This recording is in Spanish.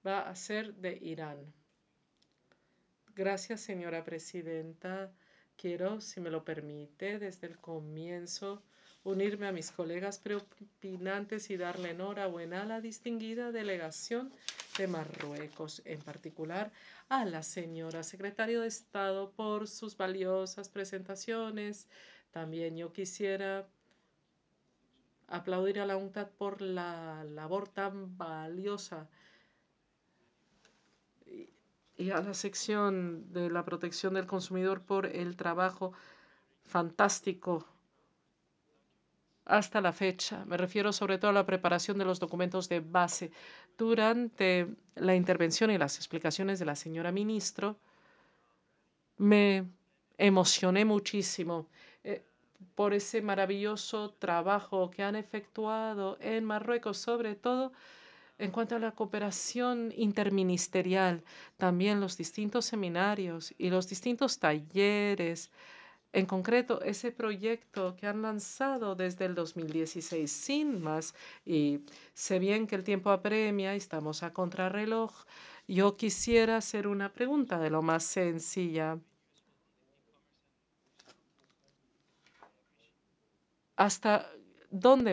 va a ser de Irán. Gracias, señora presidenta. Quiero, si me lo permite, desde el comienzo unirme a mis colegas preopinantes y darle enhorabuena a la distinguida delegación de Marruecos, en particular a la señora secretaria de Estado por sus valiosas presentaciones. También yo quisiera aplaudir a la UNCTAD por la labor tan valiosa y a la sección de la protección del consumidor por el trabajo fantástico hasta la fecha. Me refiero sobre todo a la preparación de los documentos de base. Durante la intervención y las explicaciones de la señora ministro, me emocioné muchísimo por ese maravilloso trabajo que han efectuado en Marruecos, sobre todo en cuanto a la cooperación interministerial, también los distintos seminarios y los distintos talleres, en concreto ese proyecto que han lanzado desde el 2016 sin más, y sé bien que el tiempo apremia y estamos a contrarreloj, yo quisiera hacer una pregunta de lo más sencilla. ¿Hasta dónde